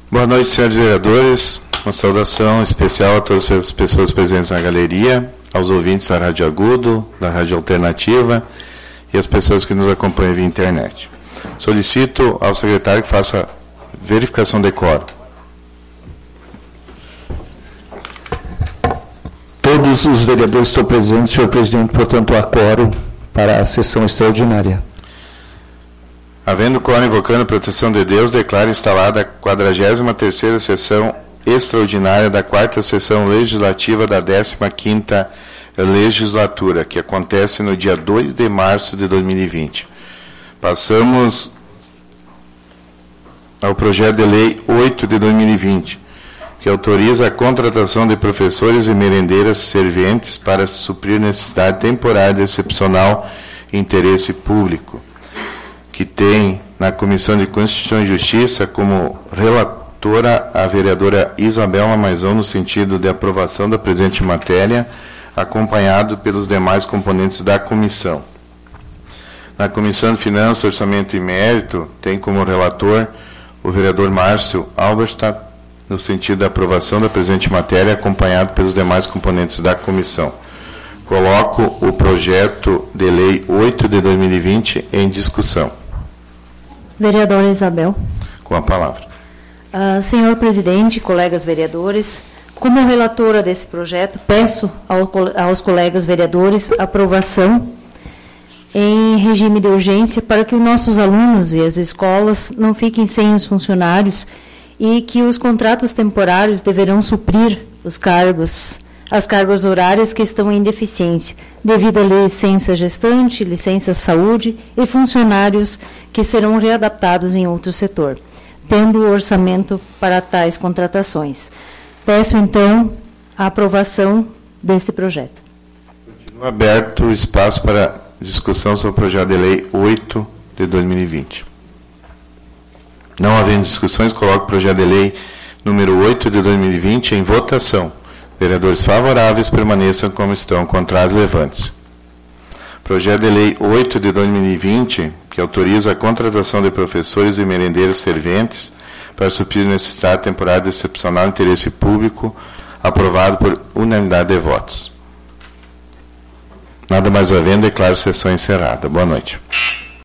Boa noite, senhores vereadores. Uma saudação especial a todas as pessoas presentes na galeria, aos ouvintes da Rádio Agudo, da Rádio Alternativa e as pessoas que nos acompanham via internet. Solicito ao secretário que faça verificação de quórum. Todos os vereadores estão presentes, senhor presidente, portanto, há quórum para a sessão extraordinária. Havendo quórum invocando a proteção de Deus, declaro instalada a 43ª sessão extraordinária da 4ª sessão legislativa da 15ª legislatura, que acontece no dia 2 de março de 2020. Passamos ao projeto de lei 8 de 2020, que autoriza a contratação de professores e merendeiras serventes para suprir necessidade temporária e excepcional interesse público, que tem na Comissão de Constituição e Justiça como relatora a vereadora Isabel Mamaison, no sentido de aprovação da presente matéria, acompanhado pelos demais componentes da comissão. Na Comissão de Finanças, Orçamento e Mérito, tem como relator o vereador Márcio Alberstadt, no sentido da aprovação da presente matéria, acompanhado pelos demais componentes da comissão. Coloco o projeto de lei 8 de 2020 em discussão. Vereadora Isabel. Com a palavra. Senhor presidente, colegas vereadores, como relatora desse projeto, peço aos colegas vereadores aprovação em regime de urgência para que os nossos alunos e as escolas não fiquem sem os funcionários e que os contratos temporários deverão suprir as cargas horárias que estão em deficiência, devido à licença gestante, licença saúde e funcionários que serão readaptados em outro setor, tendo o orçamento para tais contratações. Peço, então, a aprovação deste projeto. Continua aberto o espaço para discussão sobre o projeto de lei 8 de 2020. Não havendo discussões, coloco o projeto de lei número 8 de 2020 em votação. Vereadores favoráveis permaneçam como estão, contrários levantes. Projeto de lei 8 de 2020, que autoriza a contratação de professores e merendeiros serventes para suprir necessidade temporária de excepcional interesse público, aprovado por unanimidade de votos. Nada mais havendo, declaro sessão encerrada. Boa noite.